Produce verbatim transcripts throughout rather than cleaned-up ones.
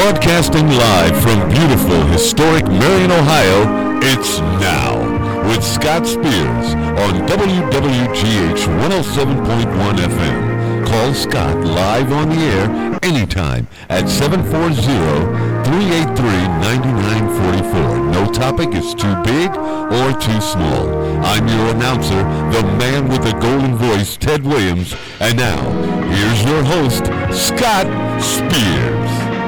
Broadcasting live from beautiful, historic Marion, Ohio, it's Now with Scott Spears on W W G H one oh seven point one F M. Call Scott live on the air anytime at seven four zero, three eight three, nine nine four four. No topic is too big or too small. I'm your announcer, the man with the golden voice, Ted Williams. And now, here's your host, Scott Spears.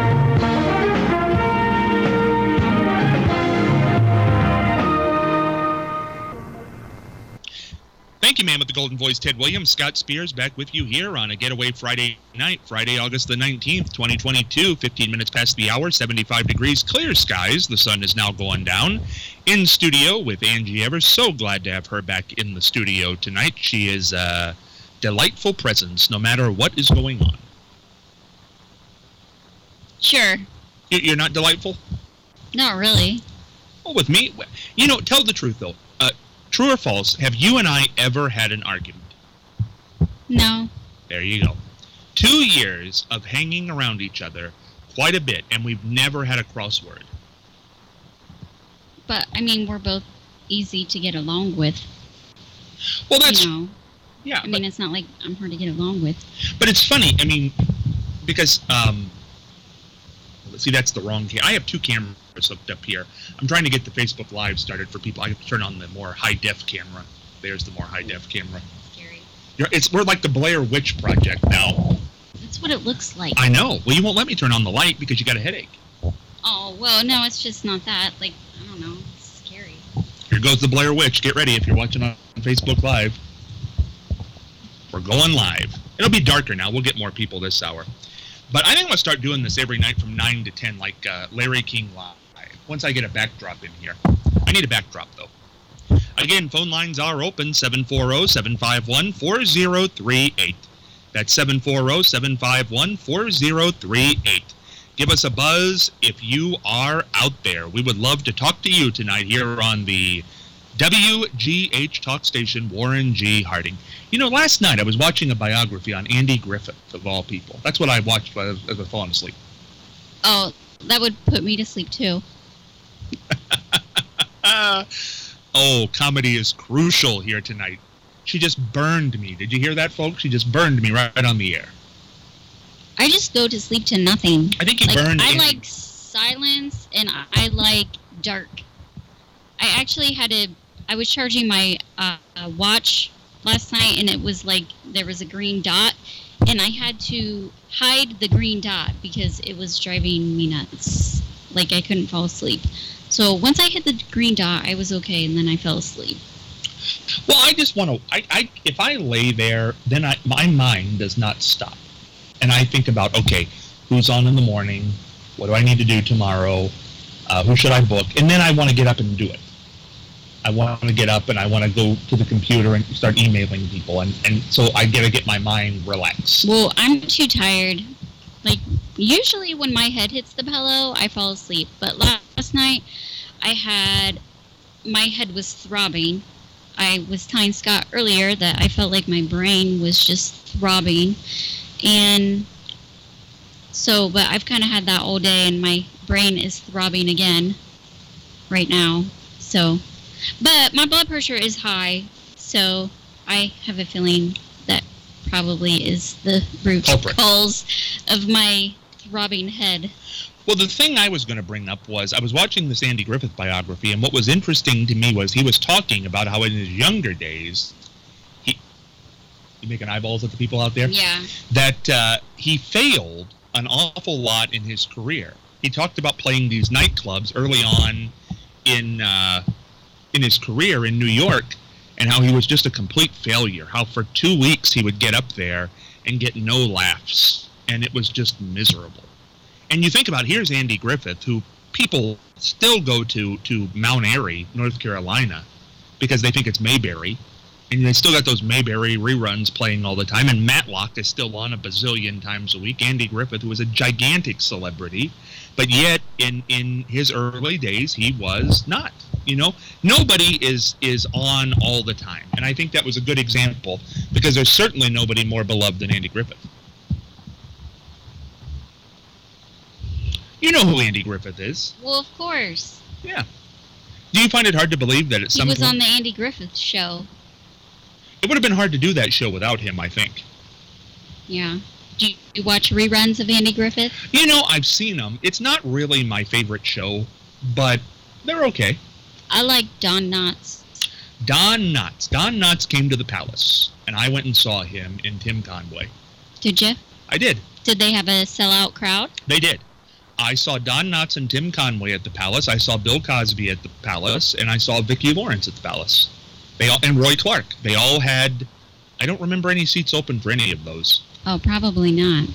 Thank you, man, with the golden voice, Ted Williams. Scott Spears back with you here on a getaway Friday night, Friday, August the nineteenth, twenty twenty-two, fifteen minutes past the hour, seventy-five degrees, clear skies. The sun is now going down. In studio with Angie Evers. So glad to have her back in the studio tonight. She is a delightful presence, no matter what is going on. Sure. You're not delightful? Not really. Well, with me, you know, tell the truth, though. Uh, True or false, have you and I ever had an argument? No. There you go. Two years of hanging around each other quite a bit, and we've never had a crossword. But, I mean, we're both easy to get along with. Well, that's... You know? Yeah. I mean, it's not like I'm hard to get along with. But it's funny, I mean, because, um... see, that's the wrong cam. I have two cameras hooked up here. I'm trying to get the Facebook Live started for people. I have to turn on the more high-def camera. There's the more high-def camera. Scary. You're, it's We're like the Blair Witch Project now. That's what it looks like. I know. Well, you won't let me turn on the light because you got a headache. Oh, well, no, it's just not that. Like, I don't know. It's scary. Here goes the Blair Witch. Get ready if you're watching on Facebook Live. We're going live. It'll be darker now. We'll get more people this hour. But I think I'm going to start doing this every night from nine to ten, like uh, Larry King Live, once I get a backdrop in here. I need a backdrop, though. Again, phone lines are open, seven four zero, seven five one, four zero three eight. That's seven four zero, seven five one, four zero three eight. Give us a buzz if you are out there. We would love to talk to you tonight here on the W G H Talk Station, Warren G. Harding. You know, last night I was watching a biography on Andy Griffith, of all people. That's what I watched as I was falling asleep. Oh, that would put me to sleep, too. Oh, comedy is crucial here tonight. She just burned me. Did you hear that, folks? She just burned me right on the air. I just go to sleep to nothing. I think you like, burned I Andy. like silence, and I like dark. I actually had to... I was charging my uh, watch last night, and it was like there was a green dot, and I had to hide the green dot because it was driving me nuts. Like, I couldn't fall asleep. So once I hit the green dot, I was okay, and then I fell asleep. Well, I just want to... I, I, if I lay there, then I, my mind does not stop. And I think about, okay, who's on in the morning? What do I need to do tomorrow? Uh, who should I book? And then I want to get up and do it. I want to get up and I want to go to the computer and start emailing people. And, and so I got to get my mind relaxed. Well, I'm too tired. Like, usually when my head hits the pillow, I fall asleep. But last night, I had... My head was throbbing. I was telling Scott earlier that I felt like my brain was just throbbing. And so, but I've kind of had that all day, and my brain is throbbing again right now. So... But my blood pressure is high, so I have a feeling that probably is the root Culprit. cause of my throbbing head. Well, the thing I was going to bring up was I was watching this Andy Griffith biography, and what was interesting to me was he was talking about how in his younger days, he, you making eyeballs at the people out there? Yeah. That uh, he failed an awful lot in his career. He talked about playing these nightclubs early on in... Uh, in his career in New York, and how he was just a complete failure. How for two weeks he would get up there and get no laughs, and it was just miserable. And you think about, here's Andy Griffith, who people still go to to Mount Airy, North Carolina, because they think it's Mayberry, and they still got those Mayberry reruns playing all the time, and Matlock is still on a bazillion times a week. Andy Griffith, who was a gigantic celebrity, but yet in, in his early days, he was not. You know, nobody is is on all the time. And I think that was a good example, because there's certainly nobody more beloved than Andy Griffith. You know who Andy Griffith is. Well, of course. Yeah. Do you find it hard to believe that at He some was point... on the Andy Griffith Show. It would have been hard to do that show without him, I think. Yeah. Do you, you watch reruns of Andy Griffith? You know, I've seen them. It's not really my favorite show, but they're okay. I like Don Knotts. Don Knotts. Don Knotts came to the Palace, and I went and saw him in Tim Conway. Did you? I did. Did they have a sellout crowd? They did. I saw Don Knotts and Tim Conway at the Palace. I saw Bill Cosby at the Palace, and I saw Vicki Lawrence at the Palace. They all, and Roy Clark. They all had... I don't remember any seats open for any of those. Oh, probably not.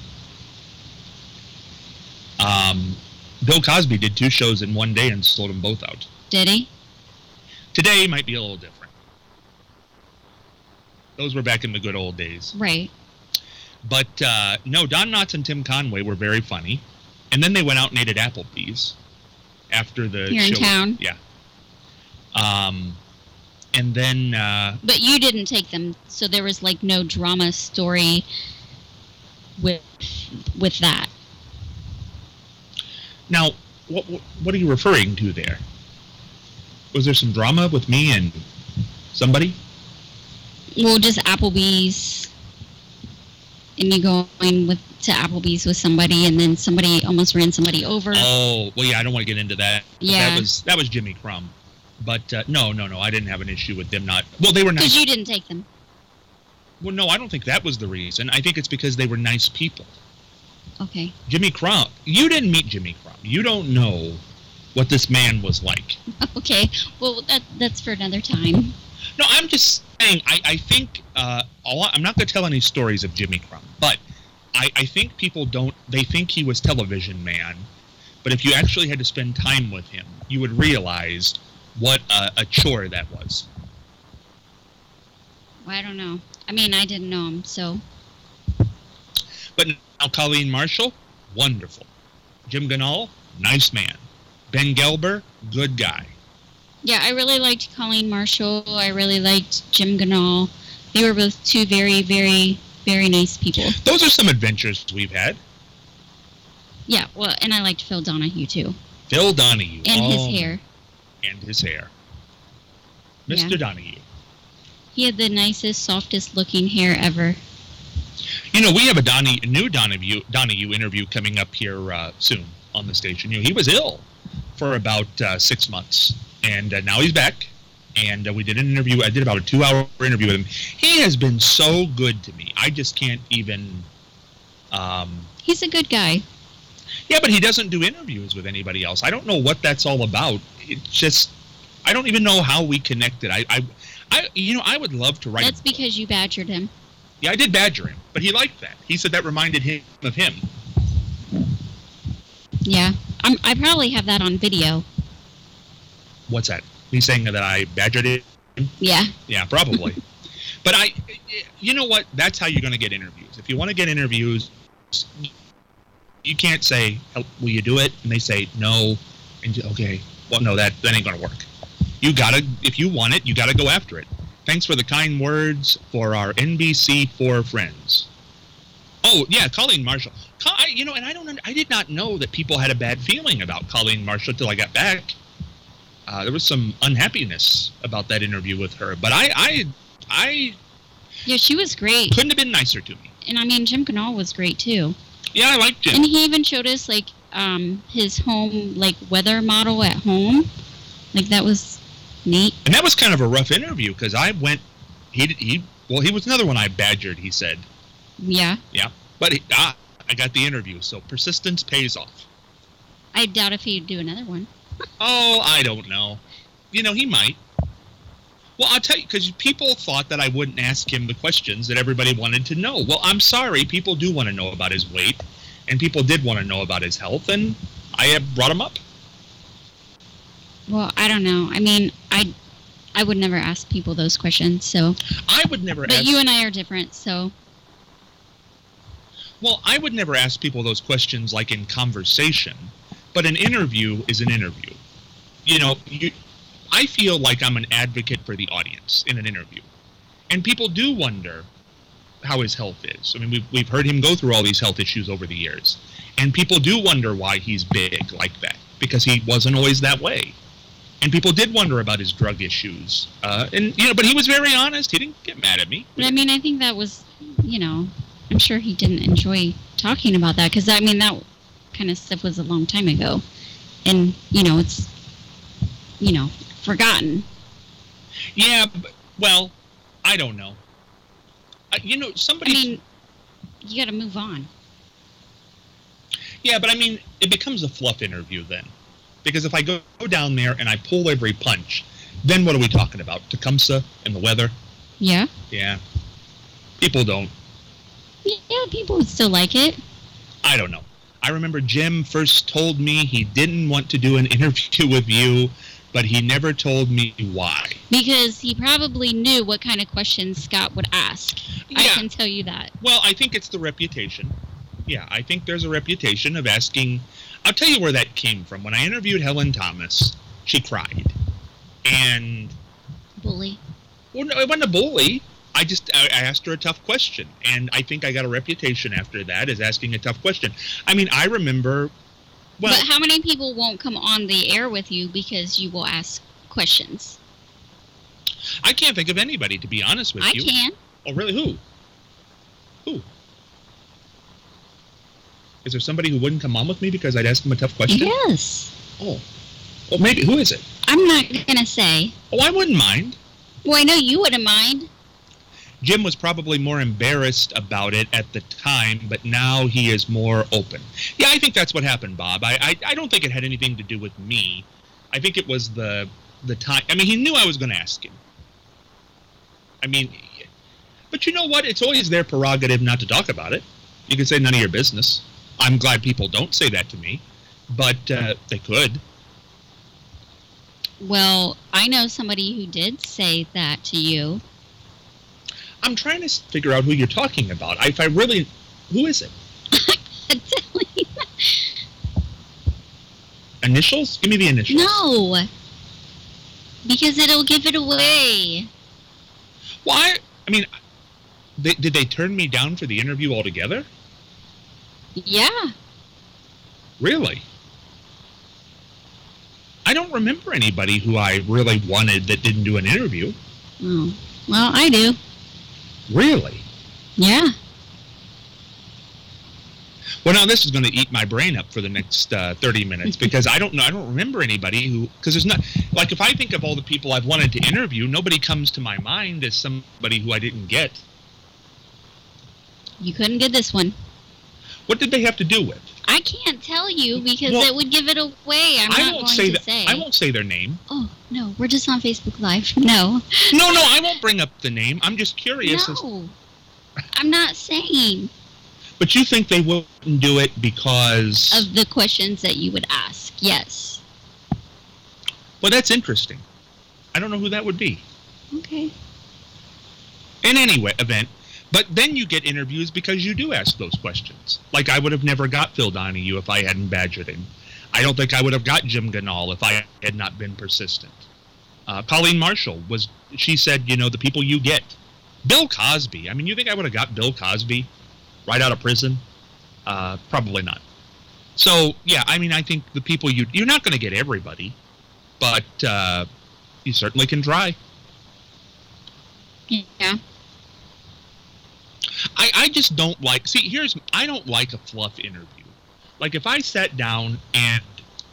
Um, Bill Cosby did two shows in one day and sold them both out. Did he? Today might be a little different. Those were back in the good old days. Right. But, uh, no, Don Knotts and Tim Conway were very funny. And then they went out and ate at Applebee's after the Here show. in town? Yeah. Um, and then... Uh, but you didn't take them, so there was, like, no drama story with with that. Now, what, what are you referring to there? Was there some drama with me and somebody? Well, just Applebee's. And you going with to Applebee's with somebody, and then somebody almost ran somebody over. Oh, well, yeah, I don't want to get into that. Yeah. That was, that was Jimmy Crumb. But, uh, no, no, no, I didn't have an issue with them not... Well, they were nice... Because you didn't take them. Well, no, I don't think that was the reason. I think it's because they were nice people. Okay. Jimmy Crumb. You didn't meet Jimmy Crumb. You don't know what this man was like. Okay. Well, that that's for another time. No, I'm just saying, I, I think... Uh, a lot, I'm not going to tell any stories of Jimmy Crumb, but I, I think people don't... They think he was television man, but if you actually had to spend time with him, you would realize what a, a chore that was. Well, I don't know. I mean, I didn't know him, so... But now Colleen Marshall, wonderful. Jim Ganahl, nice man. Ben Gelber, good guy. Yeah, I really liked Colleen Marshall. I really liked Jim Ganahl. They were both two very, very, very nice people. Those are some adventures we've had. Yeah, well, and I liked Phil Donahue, too. Phil Donahue. And oh, his hair. And his hair. Mister Yeah. Donahue. He had the nicest, softest looking hair ever. You know, we have a Donnie, new Donahue, Donahue interview coming up here uh, soon on the station. You know, he was ill for about uh, six months, and uh, now he's back. And uh, we did an interview. I did about a two-hour interview with him. He has been so good to me. I just can't even... Um, He's a good guy. yeah, but he doesn't do interviews with anybody else. I don't know what that's all about. It's just... I don't even know how we connected. I, I, I you know, I would love to write... That's because you badgered him. Yeah, I did badger him, but he liked that. He said that reminded him of him. Yeah. I'm, I probably have that on video. What's that? He's saying that I badgered him? Yeah. Yeah, probably. But I, you know what? That's how you're going to get interviews. If you want to get interviews, you can't say, will you do it? And they say, no. And you, okay, well, no, that, that ain't going to work. You got to, if you want it, you got to go after it. Thanks for the kind words for our N B C four friends. Oh, yeah, Colleen Marshall. You know, and I don't, I did not know that people had a bad feeling about Colleen Marshall until I got back. Uh, there was some unhappiness about that interview with her, but I, I, I Yeah, she was great. couldn't have been nicer to me. And I mean, Jim Ganahl was great too. Yeah, I liked Jim. And he even showed us like um, his home, like weather model at home. Like that was neat. And that was kind of a rough interview because I went, he, he, well, he was another one I badgered, he said. Yeah. Yeah, but he, ah, I got the interview, so persistence pays off. I doubt if he'd do another one. Oh, I don't know. You know, he might. Well, I'll tell you, because people thought that I wouldn't ask him the questions that everybody wanted to know. Well, I'm sorry. People do want to know about his weight, and people did want to know about his health, and I have brought him up. Well, I don't know. I mean, I I would never ask people those questions, so. I would never But ask... you and I are different, so. Well, I would never ask people those questions like in conversation, but an interview is an interview. You know, you, I feel like I'm an advocate for the audience in an interview. And people do wonder how his health is. I mean, we've, we've heard him go through all these health issues over the years. And people do wonder why he's big like that, because he wasn't always that way. And people did wonder about his drug issues. Uh, and, you know, but he was very honest. He didn't get mad at me. But, I mean, I think that was, you know, I'm sure he didn't enjoy talking about that. Because, I mean, that kind of stuff was a long time ago. And, you know, it's, you know, forgotten. Yeah, but, well, I don't know. Uh, you know, somebody... I mean, you got to move on. Yeah, but, I mean, it becomes a fluff interview then. Because if I go down there and I pull every punch, then what are we talking about? Tecumseh and the weather? Yeah. Yeah. People don't. Yeah, people would still like it. I don't know. I remember Jim first told me he didn't want to do an interview with you, but he never told me why. Because he probably knew what kind of questions Scott would ask. Yeah. I can tell you that. Well, I think it's the reputation. Yeah, I think there's a reputation of asking... I'll tell you where that came from. When I interviewed Helen Thomas, she cried. And... Bully. Well, no, it wasn't a bully. I just I asked her a tough question. And I think I got a reputation after that as asking a tough question. I mean, I remember... Well, but how many people won't come on the air with you because you will ask questions? I can't think of anybody, to be honest with I you. I can. Oh, really? Who? Who? Is there somebody who wouldn't come on with me because I'd ask them a tough question? Yes. Oh. Well, maybe. Who is it? I'm not going to say. Oh, I wouldn't mind. Well, I know you wouldn't mind. Jim was probably more embarrassed about it at the time, but now he is more open. Yeah, I think that's what happened, Bob. I, I, I don't think it had anything to do with me. I think it was the the time. I mean, he knew I was going to ask him. I mean, but you know what? It's always their prerogative not to talk about it. You can say none of your business. I'm glad people don't say that to me, but uh, they could. Well, I know somebody who did say that to you. I'm trying to figure out who you're talking about. I, if I really... Who is it? Initials? Give me the initials. No. Because it'll give it away. Why? I mean, they, did they turn me down for the interview altogether? Yeah. Really? I don't remember anybody who I really wanted that didn't do an interview. Oh. Well, I do. Really? Yeah. Well, now this is going to eat my brain up for the next uh, thirty minutes because I don't know. I don't remember anybody who, because there's not, like if I think of all the people I've wanted to interview, nobody comes to my mind as somebody who I didn't get. You couldn't get this one. What did they have to do with? I can't tell you because well, it would give it away. I'm I not won't going say to that, say. I won't say their name. Oh, no. We're just on Facebook Live. No. No, no, I won't bring up the name. I'm just curious. No. As... I'm not saying. But you think they wouldn't do it because... Of the questions that you would ask, yes. Well, that's interesting. I don't know who that would be. Okay. In any way, event. But then you get interviews because you do ask those questions. Like I would have never got Phil Donahue if I hadn't badgered him. I don't think I would have got Jim Ganal if I had not been persistent. Uh, Colleen Marshall, was. she said, you know, the people you get. Bill Cosby. I mean, you think I would have got Bill Cosby right out of prison? Uh, probably not. So, yeah, I mean, I think the people you... You're not going to get everybody, but uh, you certainly can try. Yeah. I, I just don't like... See, here's... I don't like a fluff interview. Like, if I sat down and...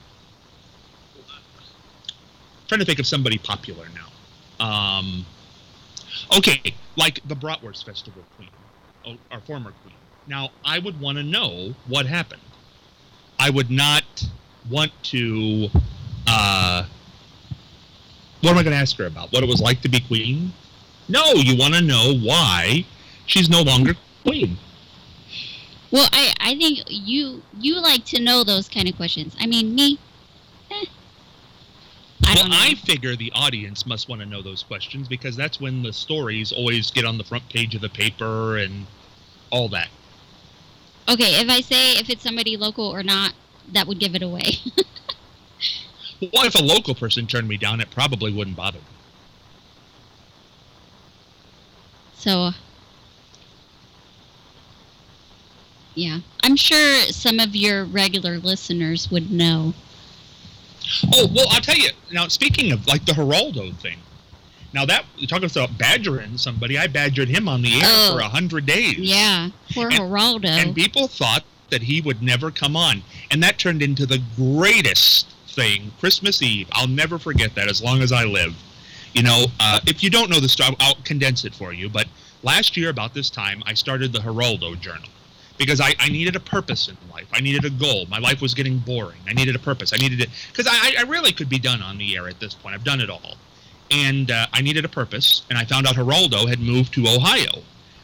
I'm trying to think of somebody popular now. Um, okay, like the Bratwurst Festival queen. Our former queen. Now, I would want to know what happened. I would not want to... Uh, what am I going to ask her about? What it was like to be queen? No, you want to know why she's no longer queen. Well, I, I think you you like to know those kind of questions. I mean, me, eh. I well, don't know. I figure the audience must want to know those questions because that's when the stories always get on the front page of the paper and all that. Okay, if I say if it's somebody local or not, that would give it away. Well, if a local person turned me down, it probably wouldn't bother me. So, Yeah. I'm sure some of your regular listeners would know. Oh, well, I'll tell you. Now, speaking of, like, the Geraldo thing. Now, that, you're talking about badgering somebody. I badgered him on the air oh, for a hundred days. Yeah, poor and, Geraldo. And people thought that he would never come on. And that turned into the greatest thing, Christmas Eve. I'll never forget that as long as I live. You know, uh, if you don't know the story, I'll condense it for you. But last year, about this time, I started the Geraldo Journal. Because I, I needed a purpose in life. I needed a goal. My life was getting boring. I needed a purpose. I needed it. Because I, I really could be done on the air at this point. I've done it all. And uh, I needed a purpose. And I found out Geraldo had moved to Ohio.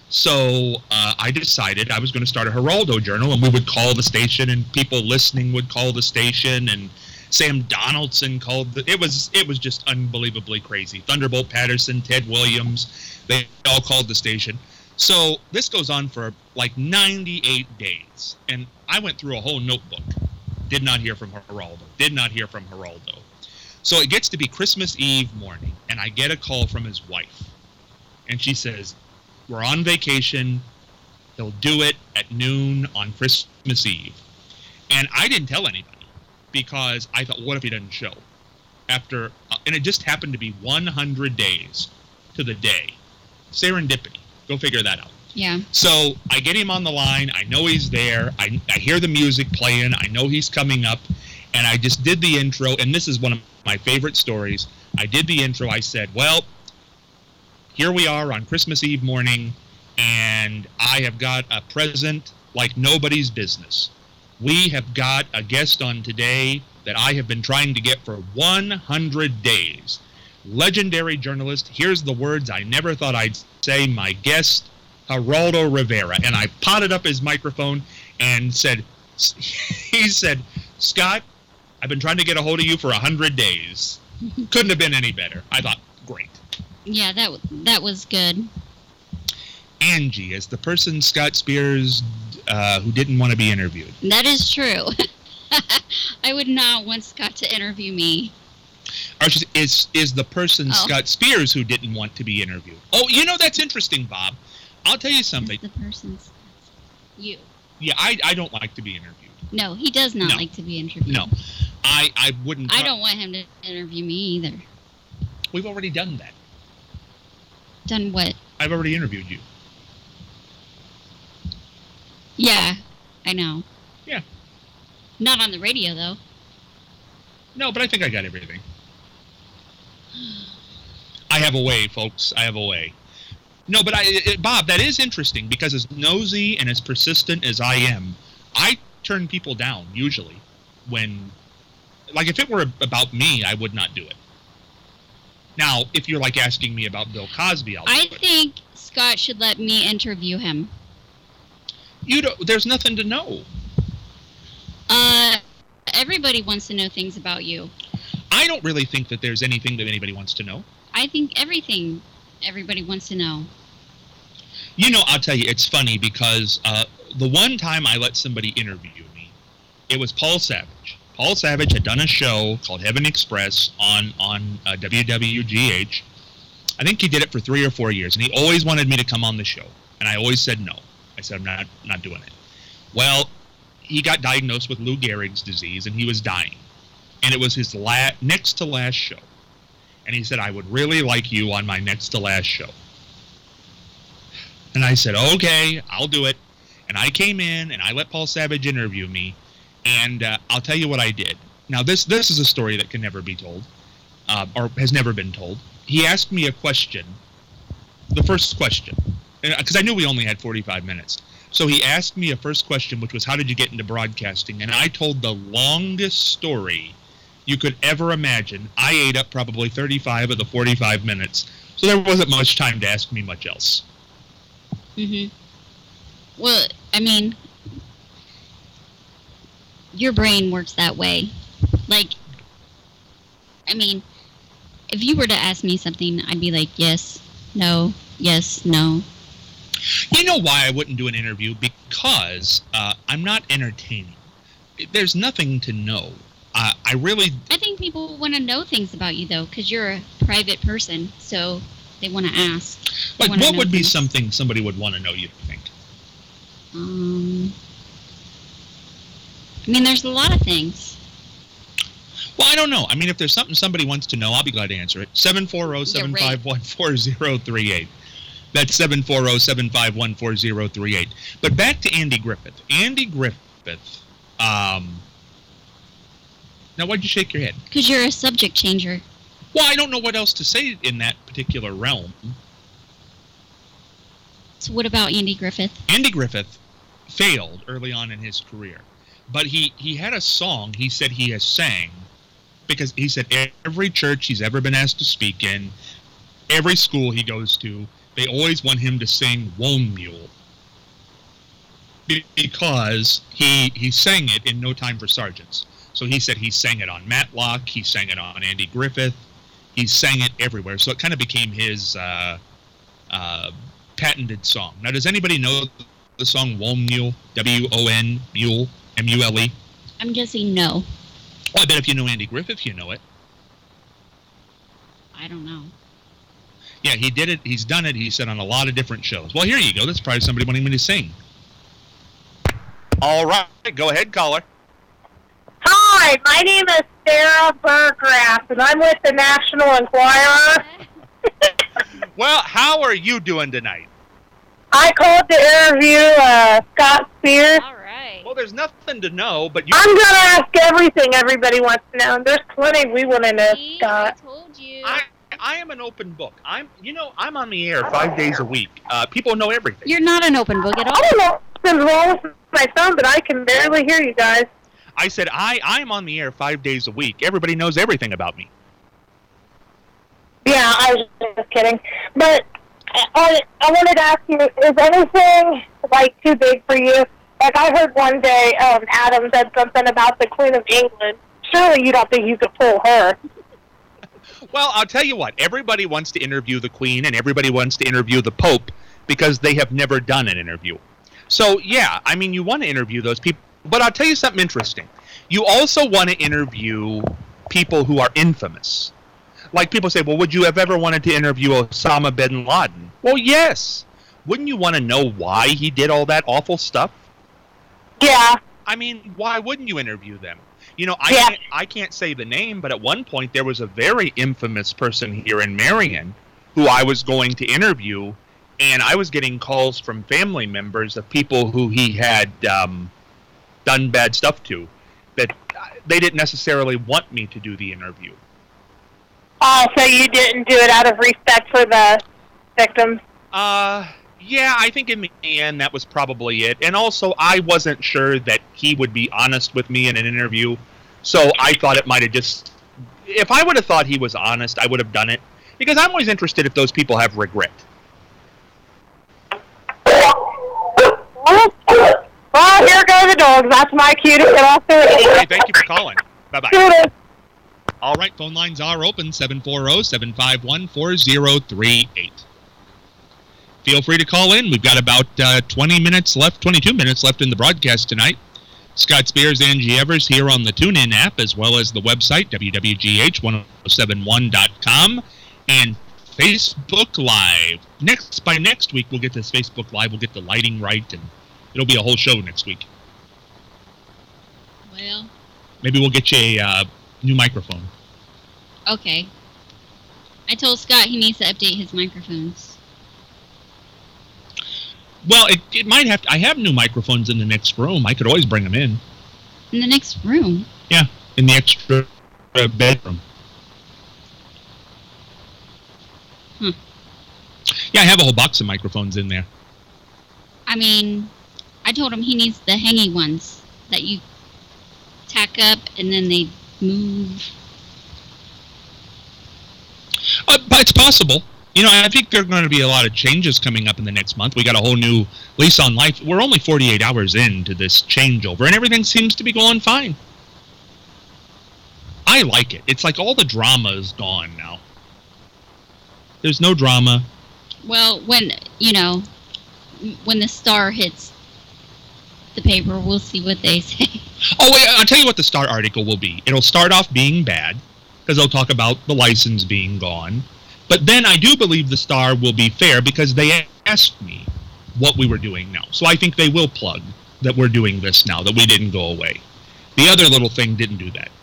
So uh, I decided I was going to start a Geraldo Journal. And we would call the station. And people listening would call the station. And Sam Donaldson called. The, it was it was just unbelievably crazy. Thunderbolt Patterson, Ted Williams. They all called the station. So this goes on for like ninety-eight days, and I went through a whole notebook. Did not hear from Geraldo. Did not hear from Geraldo. So it gets to be Christmas Eve morning, and I get a call from his wife, and she says, "We're on vacation. He'll do it at noon on Christmas Eve." And I didn't tell anybody because I thought, what if he doesn't show? After, uh, and it just happened to be one hundred days to the day. Serendipity. Go figure that out. Yeah. So I get him on the line. I know he's there. I, I hear the music playing. I know he's coming up. And I just did the intro. And this is one of my favorite stories. I did the intro. I said, well, here we are on Christmas Eve morning. And I have got a present like nobody's business. We have got a guest on today that I have been trying to get for one hundred days. Legendary journalist. Here's the words I never thought I'd say. My guest, Geraldo Rivera. And I potted up his microphone and said, he said, Scott, I've been trying to get a hold of you for a hundred days. Couldn't have been any better. I thought, great. Yeah, that that was good. Angie, as the person Scott Spears uh, who didn't want to be interviewed. That is true. I would not want Scott to interview me. Or is is the person oh. Scott Spears who didn't want to be interviewed? Oh, you know, that's interesting, Bob. I'll tell you something. It's the person's you. Yeah, I I don't like to be interviewed. No, he does not no. like to be interviewed. No, I I wouldn't. I don't want him to interview me either. We've already done that. Done what? I've already interviewed you. Yeah, I know. Yeah. Not on the radio, though. No, but I think I got everything. I have a way, folks. I have a way. No, but I, it, Bob, that is interesting because as nosy and as persistent as I am, I turn people down usually when, like, if it were about me, I would not do it. Now, if you're like asking me about Bill Cosby, I'll do I it. think Scott should let me interview him. You don't. There's nothing to know. Uh, everybody wants to know things about you. I don't really think that there's anything that anybody wants to know. I think everything everybody wants to know. You know, I'll tell you, it's funny because uh, the one time I let somebody interview me, it was Paul Savage. Paul Savage had done a show called Heaven Express on, on uh, W W G H. I think he did it for three or four years, and he always wanted me to come on the show. And I always said no. I said, I'm not, not doing it. Well, he got diagnosed with Lou Gehrig's disease, and he was dying. And it was his la- next to last show. And he said, I would really like you on my next to last show. And I said, okay, I'll do it. And I came in, and I let Paul Savage interview me. And uh, I'll tell you what I did. Now, this this is a story that can never be told, uh, or has never been told. He asked me a question, the first question, because I knew we only had forty-five minutes. So he asked me a first question, which was, how did you get into broadcasting? And I told the longest story you could ever imagine. I ate up probably thirty-five of the forty-five minutes, so there wasn't much time to ask me much else. Mm-hmm. Well, I mean, your brain works that way. Like, I mean, if you were to ask me something, I'd be like, yes, no, yes, no. You know why I wouldn't do an interview? Because uh, I'm not entertaining. There's nothing to know. Uh, I really... I think people want to know things about you, though, because you're a private person, so they want to ask. Like, what would things. be something somebody would want to know, you think? Um, I mean, there's a lot of things. Well, I don't know. I mean, if there's something somebody wants to know, I'll be glad to answer it. seven four zero, seven five one, four zero three eight. That's seven four zero, seven five one, four zero three eight. But back to Andy Griffith. Andy Griffith. Um, now, why'd you shake your head? Because you're a subject changer. Well, I don't know what else to say in that particular realm. So what about Andy Griffith? Andy Griffith failed early on in his career. But he, he had a song he said he has sang, because he said every church he's ever been asked to speak in, every school he goes to, they always want him to sing Wone Mule. Because he he sang it in No Time for Sergeants. So he said he sang it on Matlock, he sang it on Andy Griffith, he sang it everywhere. So it kind of became his uh, uh, patented song. Now, does anybody know the song Wone Mule? W O N, Mule, M U L E? I'm guessing no. Well, I bet if you know Andy Griffith, you know it. I don't know. Yeah, he did it. He's done it. He said on a lot of different shows. Well, here you go. That's probably somebody wanting me to sing. All right. Go ahead, caller. Hi, my name is Sarah Burgraff, and I'm with the National Enquirer. Well, how are you doing tonight? I called to interview uh, Scott Spears. All right. Well, there's nothing to know, but you... I'm going to ask everything everybody wants to know, and there's plenty we want to know, See, Scott. I told you. I, I am an open book. I'm, you know, I'm on the air five days a week. Uh, people know everything. You're not an open book at all. I don't know what's wrong with my phone, but I can barely hear you guys. I said I, I'm on the air five days a week. Everybody knows everything about me. Yeah, I was just kidding. But I, I wanted to ask you, is anything, like, too big for you? Like, I heard one day um, Adam said something about the Queen of England. Surely you don't think you could pull her. Well, I'll tell you what. Everybody wants to interview the Queen, and everybody wants to interview the Pope because they have never done an interview. So, yeah, I mean, you want to interview those people. But I'll tell you something interesting. You also want to interview people who are infamous. Like people say, well, would you have ever wanted to interview Osama bin Laden? Well, yes. Wouldn't you want to know why he did all that awful stuff? Yeah. I mean, why wouldn't you interview them? You know, I, yeah. can't, I can't say the name, but at one point there was a very infamous person here in Marion who I was going to interview, and I was getting calls from family members of people who he had um, done bad stuff to, that they didn't necessarily want me to do the interview. Oh, so you didn't do it out of respect for the victims? Uh, yeah, I think in the end that was probably it. And also, I wasn't sure that he would be honest with me in an interview, so I thought it might have just... If I would have thought he was honest, I would have done it. Because I'm always interested if those people have regret. Well, here go the dogs. That's my cue to get off the radio. Hey, thank you for calling. Bye-bye. All right, phone lines are open, seven four zero, seven five one, four zero three eight. Feel free to call in. We've got about uh, twenty minutes left, twenty-two minutes left in the broadcast tonight. Scott Spears, Angie Evers here on the TuneIn app, as well as the website, W W G H ten seventy-one dot com, and Facebook Live. Next, by next week, we'll get this Facebook Live. We'll get the lighting right, and it'll be a whole show next week. Well. Maybe we'll get you a uh, new microphone. Okay. I told Scott he needs to update his microphones. Well, it, it might have to... I have new microphones in the next room. I could always bring them in. In the next room? Yeah, in the extra uh, bedroom. Hmm. Yeah, I have a whole box of microphones in there. I mean, I told him he needs the hanging ones that you tack up and then they move. Uh, but it's possible. You know, I think there are going to be a lot of changes coming up in the next month. We got a whole new lease on life. We're only forty-eight hours into this changeover, and everything seems to be going fine. I like it. It's like all the drama is gone now. There's no drama. Well, when, you know, when the star hits the paper, we'll see what they say. Oh, wait, I'll tell you what the Star article will be. It'll start off being bad, because they'll talk about the license being gone. But then I do believe the Star will be fair, because they asked me what we were doing now. So I think they will plug that we're doing this now, that we didn't go away. The other little thing didn't do that.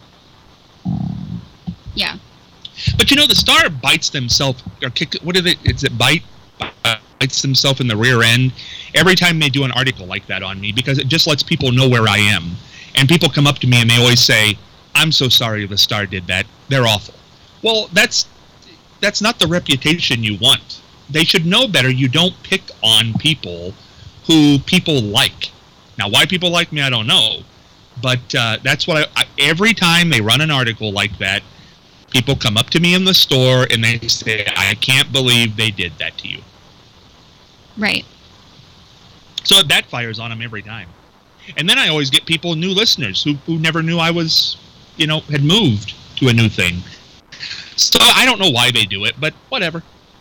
Yeah. But you know, the Star bites themselves, or kick, what is it? Is it bite? Bites themselves in the rear end every time they do an article like that on me, because it just lets people know where I am. And people come up to me and they always say, I'm so sorry the Star did that. They're awful. Well, that's that's not the reputation you want. They should know better. You don't pick on people who people like. Now, why people like me, I don't know. But uh, that's what I, I... Every time they run an article like that, people come up to me in the store and they say, I can't believe they did that to you. Right. So it backfires on them every time. And then I always get people, new listeners, who, who never knew I was, you know, had moved to a new thing. So I don't know why they do it, but whatever.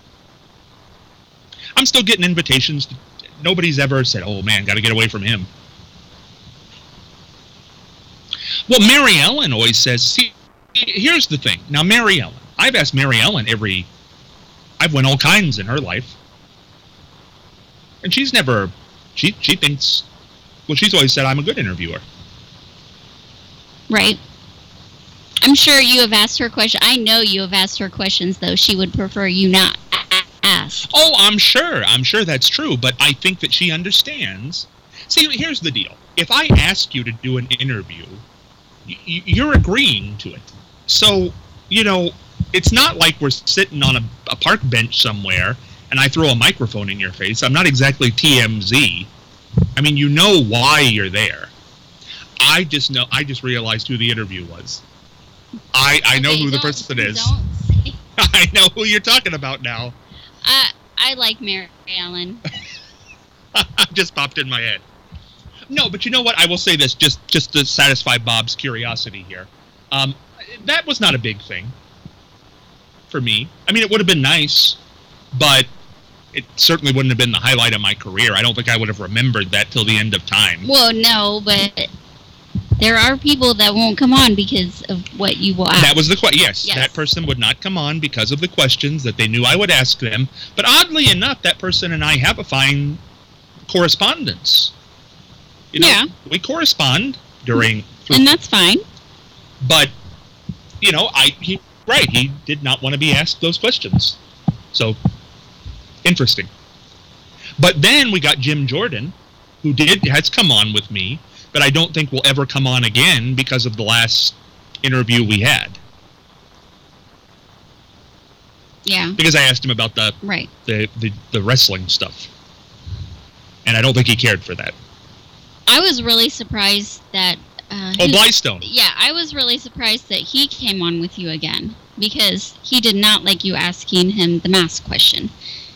I'm still getting invitations. To, nobody's ever said, oh, man, got to get away from him. Well, Mary Ellen always says, see, here's the thing. Now, Mary Ellen, I've asked Mary Ellen every, I've won all kinds in her life. And she's never, she, she thinks, well, she's always said I'm a good interviewer. Right. I'm sure you have asked her questions. I know you have asked her questions, though she would prefer you not ask. Oh, I'm sure. I'm sure that's true. But I think that she understands. See, here's the deal. If I ask you to do an interview, y- you're agreeing to it. So, you know, it's not like we're sitting on a, a park bench somewhere and I throw a microphone in your face. I'm not exactly T M Z. I mean, you know why you're there. I just know. I just realized who the interview was. I I know okay, who the person is. Don't say. I know who you're talking about now. I I like Mary Ellen. Just popped in my head. No, but you know what? I will say this just just to satisfy Bob's curiosity here. Um, that was not a big thing for me. I mean, it would have been nice, but it certainly wouldn't have been the highlight of my career. I don't think I would have remembered that till the end of time. Well, no, but there are people that won't come on because of what you will ask. That was the question. Yes, yes, that person would not come on because of the questions that they knew I would ask them. But oddly enough, that person and I have a fine correspondence. You know, yeah. We correspond during... And that's fine. But, you know, I he right, he did not want to be asked those questions. So... interesting. But then we got Jim Jordan, who did has come on with me, but I don't think will ever come on again because of the last interview we had. Yeah. Because I asked him about the right. the, the, the wrestling stuff. And I don't think he cared for that. I was really surprised that... Uh, oh, his, Blystone. Yeah, I was really surprised that he came on with you again, because he did not like you asking him the mask question.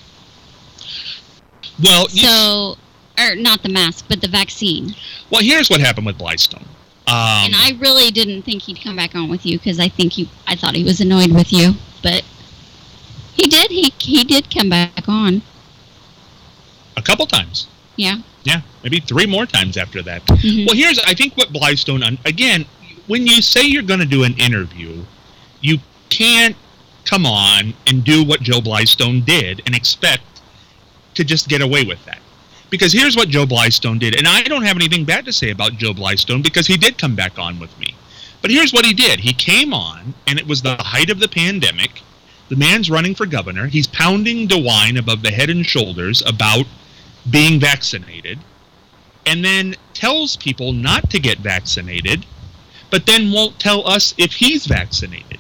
Well, so, or not the mask, but the vaccine. Well, here's what happened with Blystone. Um, and I really didn't think he'd come back on with you, because I think he, I thought he was annoyed with you, but he did. He he did come back on. A couple times. Yeah. Yeah, maybe three more times after that. Mm-hmm. Well, here's I think what Blystone again. When you say you're going to do an interview, you can't come on and do what Joe Blystone did and expect to just get away with that. Because here's what Joe Blystone did, and I don't have anything bad to say about Joe Blystone because he did come back on with me. But here's what he did. He came on, and it was the height of the pandemic. The man's running for governor. He's pounding DeWine above the head and shoulders about being vaccinated, and then tells people not to get vaccinated, but then won't tell us if he's vaccinated.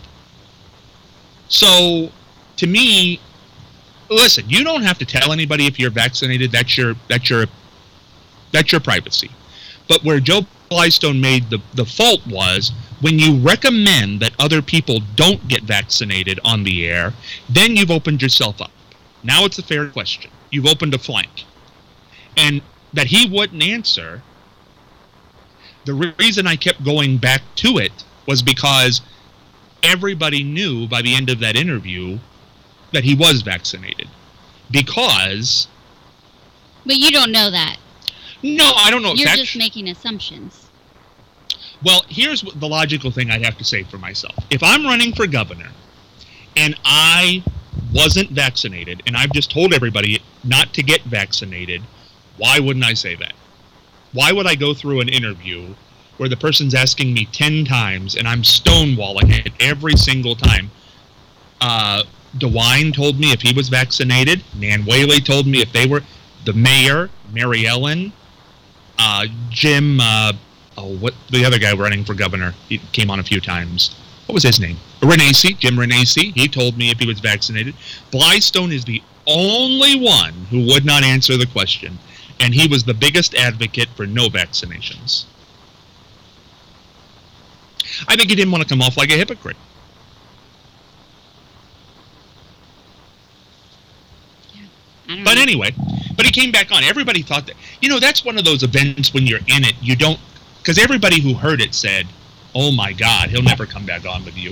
So, to me... listen, you don't have to tell anybody if you're vaccinated. That's your that's your that's your privacy. But where Joe Blystone made the, the fault was when you recommend that other people don't get vaccinated on the air, then you've opened yourself up. Now it's a fair question. You've opened a flank. And that he wouldn't answer, the re- reason I kept going back to it was because everybody knew by the end of that interview that he was vaccinated. Because... But you don't know that. No, I don't know. You're That's, just making assumptions. Well, here's the logical thing I have to say for myself. If I'm running for governor, and I wasn't vaccinated, and I've just told everybody not to get vaccinated, why wouldn't I say that? Why would I go through an interview where the person's asking me ten times, and I'm stonewalling it every single time. Uh, DeWine told me if he was vaccinated. Nan Whaley told me if they were. The mayor, Mary Ellen, uh, Jim, uh, oh, what the other guy running for governor? He came on a few times. What was his name? Renacci, Jim Renacci. He told me if he was vaccinated. Blystone is the only one who would not answer the question, and he was the biggest advocate for no vaccinations. I think he didn't want to come off like a hypocrite. But know. anyway, but he came back on. Everybody thought that, you know, that's one of those events when you're in it, you don't, because everybody who heard it said, oh my God, he'll never come back on with you.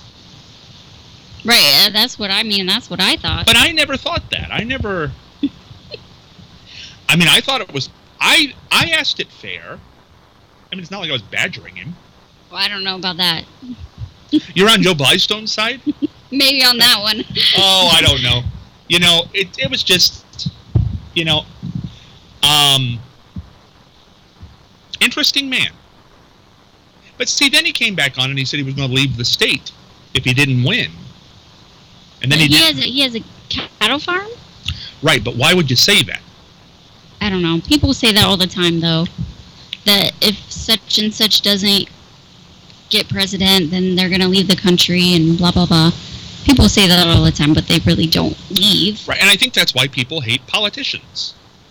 Right, that's what I mean, that's what I thought. But I never thought that. I never, I mean, I thought it was, I, I asked it fair. I mean, it's not like I was badgering him. Well, I don't know about that. You're on Joe Blystone's side? Maybe on that one. Oh, I don't know. You know, it it was just, you know, um, interesting man. But see, then he came back on and he said he was going to leave the state if he didn't win. And then he, he, he did. has a, he has a cattle farm? Right, but why would you say that? I don't know. People say that all the time, though. That if such and such doesn't get president, then they're going to leave the country and blah, blah, blah. People say that all the time, but they really don't leave. Right, and I think that's why people hate politicians.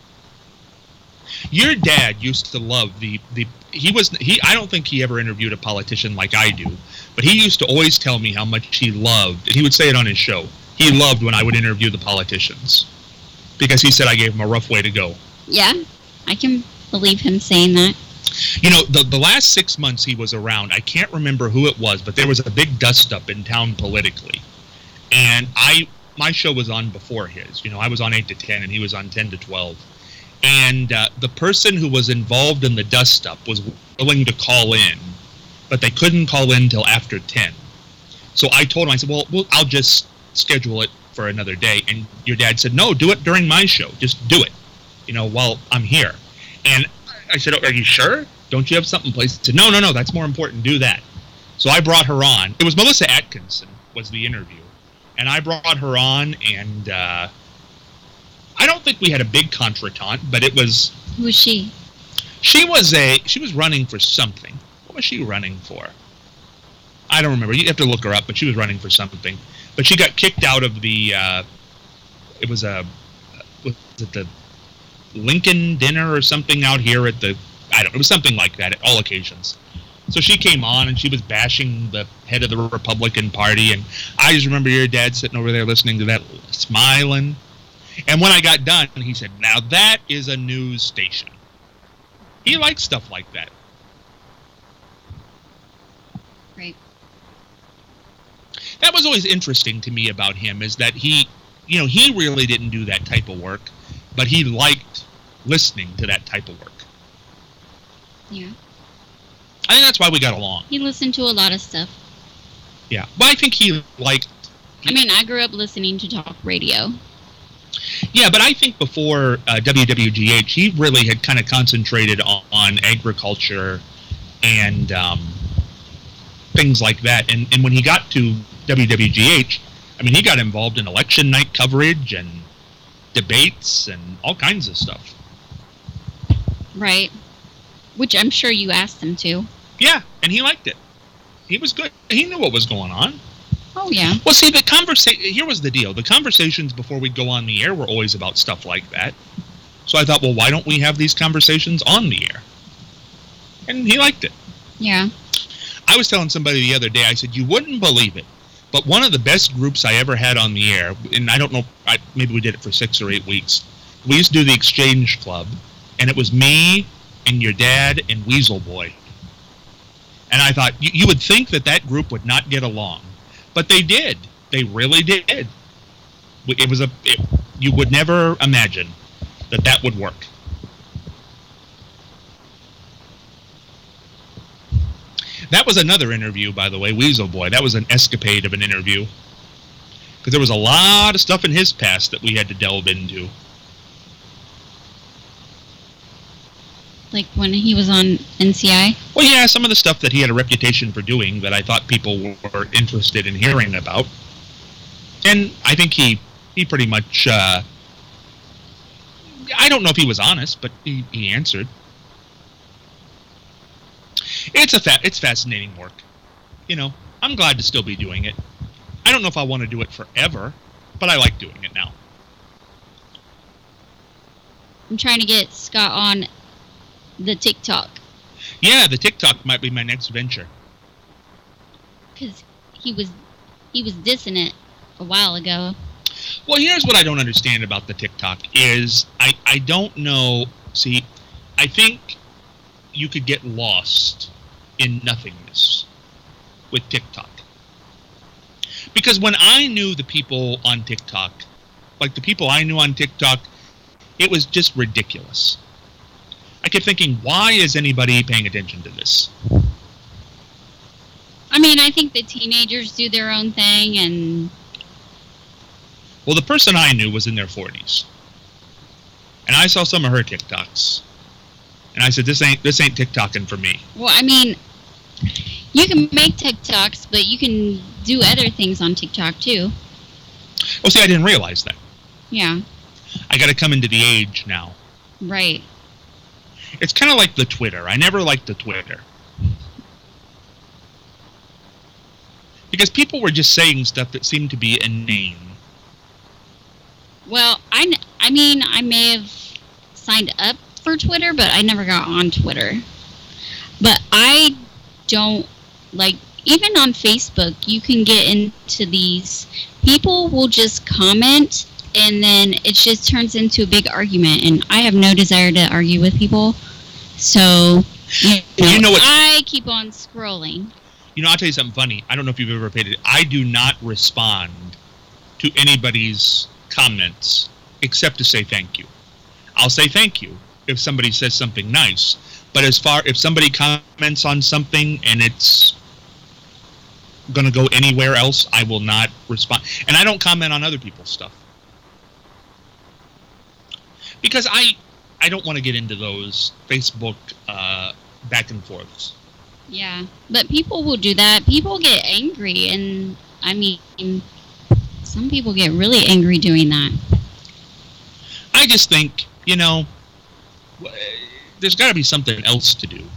Your dad used to love the, the he was he I don't think he ever interviewed a politician like I do, but he used to always tell me how much he loved, and he would say it on his show. He loved when I would interview the politicians because he said I gave him a rough way to go. Yeah, I can believe him saying that. You know, the the last six months he was around, I can't remember who it was, but there was a big dust-up in town politically. And I, my show was on before his. You know, I was on eight to ten, and he was on ten to twelve. And uh, the person who was involved in the dust-up was willing to call in, but they couldn't call in till after ten. So I told him, I said, well, well, I'll just schedule it for another day. And your dad said, no, do it during my show. Just do it, you know, while I'm here. And I said, oh, are you sure? Don't you have something placed? He said, no, no, no, that's more important. Do that. So I brought her on. It was Melissa Atkinson was the interview. And I brought her on, and uh, I don't think we had a big contretemps, but it was... Who was she? She was a... She was running for something. What was she running for? I don't remember. You have to look her up, but she was running for something. But she got kicked out of the... Uh, it was a... Was it the Lincoln dinner or something out here at the... I don't know. It was something like that at all occasions. So she came on, and she was bashing the head of the Republican Party, and I just remember your dad sitting over there listening to that, smiling. And when I got done, he said, now that is a news station. He likes stuff like that. Right. That was always interesting to me about him, is that he, you know, he really didn't do that type of work, but he liked listening to that type of work. Yeah. I think that's why we got along. He listened to a lot of stuff. Yeah. But I think he liked... I mean, I grew up listening to talk radio. Yeah, but I think before uh, W W G H, he really had kind of concentrated on, on agriculture and um, things like that. And, and when he got to W W G H, I mean, he got involved in election night coverage and debates and all kinds of stuff. Right. Which I'm sure you asked him to. Yeah, and he liked it. He was good. He knew what was going on. Oh, yeah. Well, see, the conversation... Here was the deal. The conversations before we'd go on the air were always about stuff like that. So I thought, well, why don't we have these conversations on the air? And he liked it. Yeah. I was telling somebody the other day, I said, you wouldn't believe it, but one of the best groups I ever had on the air, and I don't know, I, maybe we did it for six or eight weeks, we used to do the Exchange Club, and it was me and your dad and Weasel Boy. And I thought, you, you would think that that group would not get along. But they did. They really did. It was a... It, you would never imagine that that would work. That was another interview, by the way, Weasel Boy. That was an escapade of an interview. Because there was a lot of stuff in his past that we had to delve into. Like when he was on N C I? Well, yeah, some of the stuff that he had a reputation for doing that I thought people were interested in hearing about. And I think he, he pretty much, uh, I don't know if he was honest, but he, he answered. It's a fa- it's fascinating work. You know, I'm glad to still be doing it. I don't know if I want to do it forever, but I like doing it now. I'm trying to get Scott on the TikTok. Yeah, the TikTok might be my next venture. Because he was, he was dissing it a while ago. Well, here's what I don't understand about the TikTok is I, I don't know. See, I think you could get lost in nothingness with TikTok. Because when I knew the people on TikTok, like the people I knew on TikTok, it was just ridiculous. I kept thinking, why is anybody paying attention to this? I mean, I think the teenagers do their own thing, and... Well, the person I knew was in their forties. And I saw some of her TikToks. And I said, this ain't this ain't TikToking for me. Well, I mean, you can make TikToks, but you can do other things on TikTok, too. Oh, see, I didn't realize that. Yeah. I got to come into the age now. Right. It's kind of like the Twitter. I never liked the Twitter. Because people were just saying stuff that seemed to be inane. Well, I, I mean, I may have signed up for Twitter, but I never got on Twitter. But I don't, like, even on Facebook, you can get into these, people will just comment, and then it just turns into a big argument, and I have no desire to argue with people, so, you know, you know what, I keep on scrolling. You know, I'll tell you something funny. I don't know if you've ever paid it. I do not respond to anybody's comments except to say thank you. I'll say thank you if somebody says something nice, but as far if somebody comments on something and it's going to go anywhere else, I will not respond. And I don't comment on other people's stuff. Because I I don't want to get into those Facebook uh, back and forths. Yeah, but people will do that. People get angry, and I mean, some people get really angry doing that. I just think, you know, there's got to be something else to do.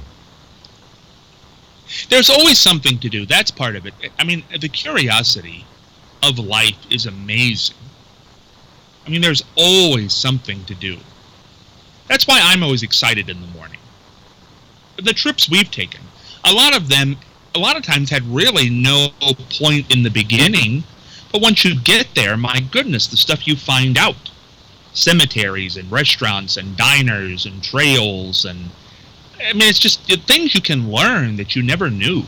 There's always something to do. That's part of it. I mean, the curiosity of life is amazing. I mean, there's always something to do. That's why I'm always excited in the morning. The trips we've taken, a lot of them, a lot of times had really no point in the beginning, but once you get there, my goodness, the stuff you find out. Cemeteries and restaurants and diners and trails and, I mean, it's just things you can learn that you never knew.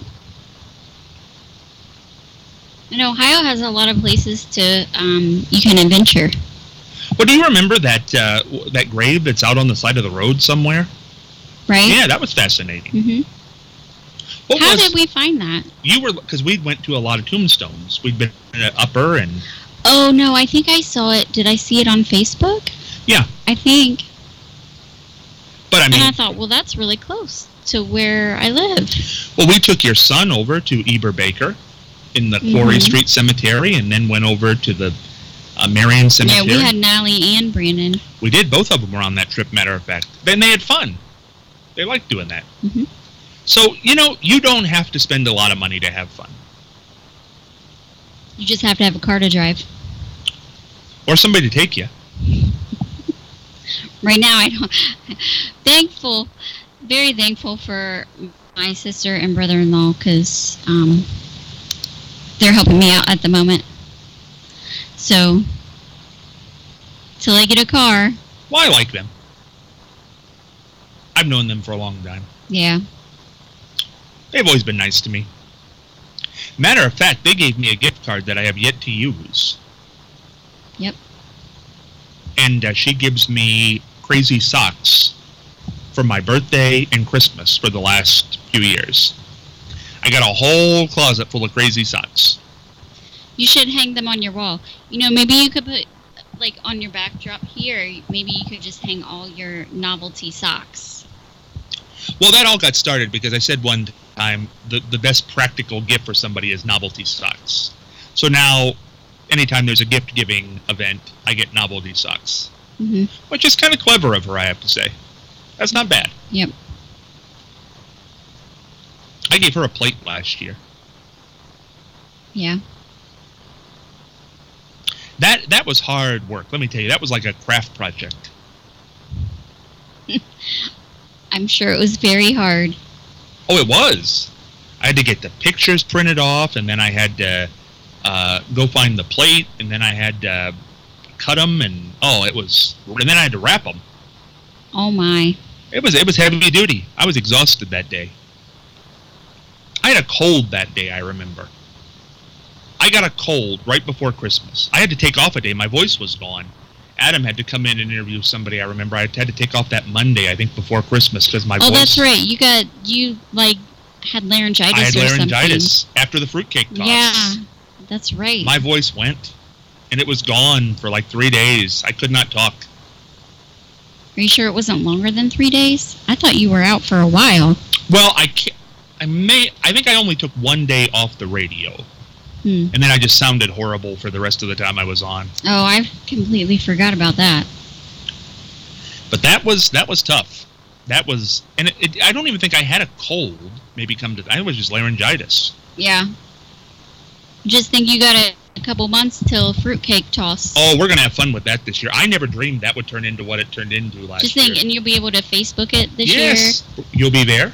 And Ohio has a lot of places to, um, you can adventure. Well, do you remember that uh, that grave that's out on the side of the road somewhere? Right. Yeah, that was fascinating. Mm-hmm. What How was, did we find that? You were, because we went to a lot of tombstones. We'd been at Upper and... Oh, no, I think I saw it. Did I see it on Facebook? Yeah. I think. But I mean... And I thought, well, that's really close to where I live. Well, we took your son over to Eber Baker in the Quarry mm-hmm. Street Cemetery and then went over to the uh, Marion Cemetery. Yeah, we had Nally and Brandon. We did. Both of them were on that trip, matter of fact. Then they had fun. They liked doing that. Mm-hmm. So, you know, you don't have to spend a lot of money to have fun. You just have to have a car to drive. Or somebody to take you. Right now, I don't. Thankful, very thankful for my sister and brother-in-law because um, they're helping me out at the moment. So, till I get a car. Well, I like them. I've known them for a long time. Yeah. They've always been nice to me. Matter of fact, they gave me a gift card that I have yet to use. Yep. And uh, she gives me Crazy Socks for my birthday and Christmas for the last few years. I got a whole closet full of Crazy Socks. You should hang them on your wall. You know, maybe you could put, like, on your backdrop here, maybe you could just hang all your novelty socks. Well, that all got started because I said one time the, the best practical gift for somebody is novelty socks. So now, anytime there's a gift-giving event, I get novelty socks. Mm-hmm. Which is kind of clever of her, I have to say. That's not bad. Yep. I gave her a plate last year. Yeah. That that was hard work. Let me tell you, that was like a craft project. I'm sure it was very hard. Oh, it was. I had to get the pictures printed off, and then I had to uh, go find the plate, and then I had to cut them, and oh, it was. And then I had to wrap them. Oh my! It was it was heavy duty. I was exhausted that day. I had a cold that day. I remember. I got a cold right before Christmas. I had to take off a day. My voice was gone. Adam had to come in and interview somebody. I remember I had to take off that Monday, I think, before Christmas because my oh, voice. Oh, that's right. You got you like had laryngitis. I had or laryngitis something. after the fruitcake toss. Yeah, that's right. My voice went, and it was gone for like three days. I could not talk. Are you sure it wasn't longer than three days? I thought you were out for a while. Well, I can't, I may. I think I only took one day off the radio. Hmm. And then I just sounded horrible for the rest of the time I was on. Oh, I completely forgot about that. But that was that was tough. That was, and it, it, I don't even think I had a cold. Maybe come to, I was just laryngitis. Yeah. Just think you got a, a couple months till fruitcake toss. Oh, we're gonna have fun with that this year. I never dreamed that would turn into what it turned into last Just think, year. and you'll be able to Facebook it this yes. year. You'll be there.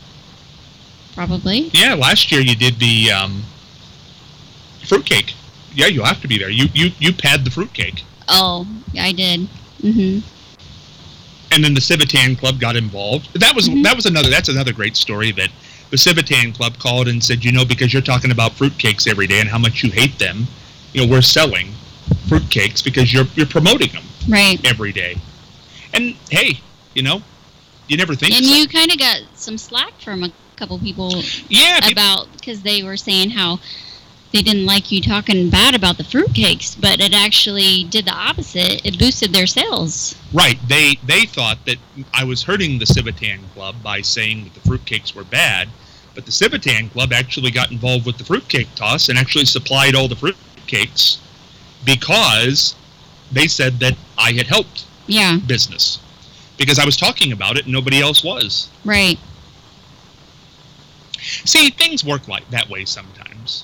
Probably. Yeah, last year you did the um, fruitcake. Yeah, you'll have to be there. You you you pad the fruitcake. Oh, yeah, I did. Mhm. And then the Civitan Club got involved. That was mm-hmm. that was another that's another great story that the Civitan Club called and said, you know, because you're talking about fruitcakes every day and how much you hate them, you know, we're selling fruitcakes because you're you're promoting them right every day. And hey, you know, you never think. And so. you kind of got some slack from a couple people. Yeah. About because they were saying how they didn't like you talking bad about the fruitcakes, but it actually did the opposite. It boosted their sales. Right. They they thought that I was hurting the Civitan Club by saying that the fruitcakes were bad, but the Civitan Club actually got involved with the fruitcake toss and actually supplied all the fruitcakes because they said that I had helped yeah. business. Because I was talking about it and nobody else was. Right. See, things work like that way sometimes.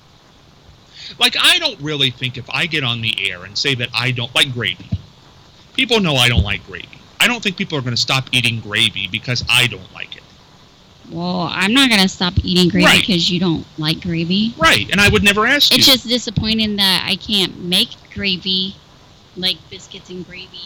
Like, I don't really think if I get on the air and say that I don't like gravy, people know I don't like gravy. I don't think people are going to stop eating gravy because I don't like it. Well, I'm not going to stop eating gravy Right. because you don't like gravy. Right, and I would never ask It's you. just disappointing that I can't make gravy, like biscuits and gravy,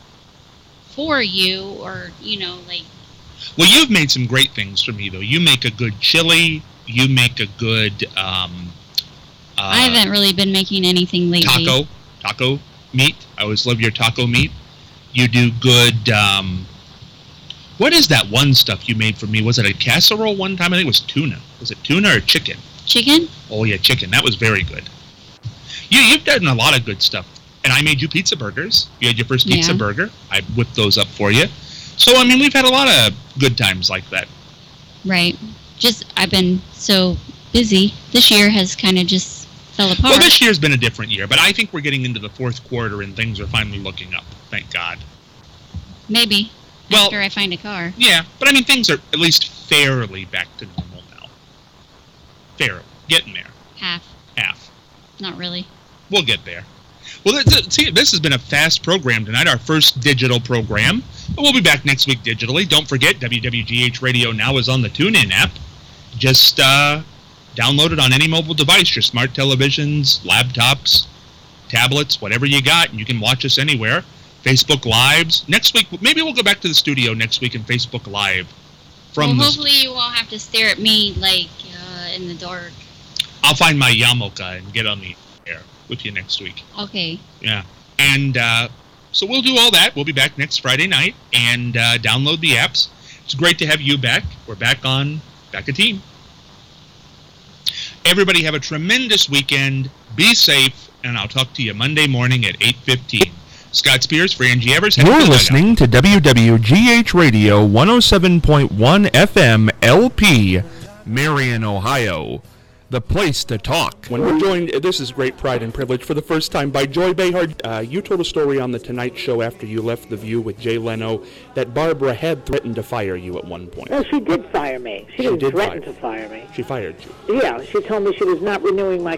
for you, or, you know, like... Well, you've made some great things for me, though. You make a good chili. You make a good... Um, uh, I haven't really been making anything lately. Taco. Taco meat. I always love your taco meat. You do good... Um, what is that one stuff you made for me? Was it a casserole one time? I think it was tuna. Was it tuna or chicken? Chicken? Oh, yeah, chicken. That was very good. You, you've done a lot of good stuff. And I made you pizza burgers. You had your first pizza Yeah. burger. I whipped those up for you. So, I mean, we've had a lot of good times like that. Right. Just, I've been so busy. This year has kind of just fell apart. Well, this year's been a different year, but I think we're getting into the fourth quarter and things are finally looking up. Thank God. Maybe. Well, after I find a car. Yeah, but I mean, things are at least fairly back to normal now. Fairly. Getting there. Half. Half. Not really. We'll get there. Well, th- th- see, this has been a fast program tonight, our first digital program. But we'll be back next week digitally. Don't forget, W W G H Radio now is on the TuneIn app. Just uh, download it on any mobile device, your smart televisions, laptops, tablets, whatever you got, and you can watch us anywhere. Facebook Lives. Next week, maybe we'll go back to the studio next week and Facebook Live. From well, the hopefully you won't have to stare at me, like, uh, in the dark. I'll find my Yamoka and get on the air with you next week. Okay. Yeah. And uh, so we'll do all that. We'll be back next Friday night and uh, download the apps. It's great to have you back. We're back on, back a team. Everybody have a tremendous weekend. Be safe, and I'll talk to you Monday morning at eight fifteen. Scott Spears for Angie Evers. You're listening to W W G H Radio one oh seven point one F M L P, Marion, Ohio. The place to talk. When we're joined, this is great pride and privilege for the first time by Joy Behar. Uh, you told a story on The Tonight Show after you left The View with Jay Leno that Barbara had threatened to fire you at one point. No, she did fire me. She, She didn't did threaten fire to fire me. She fired you. Yeah, she told me she was not renewing my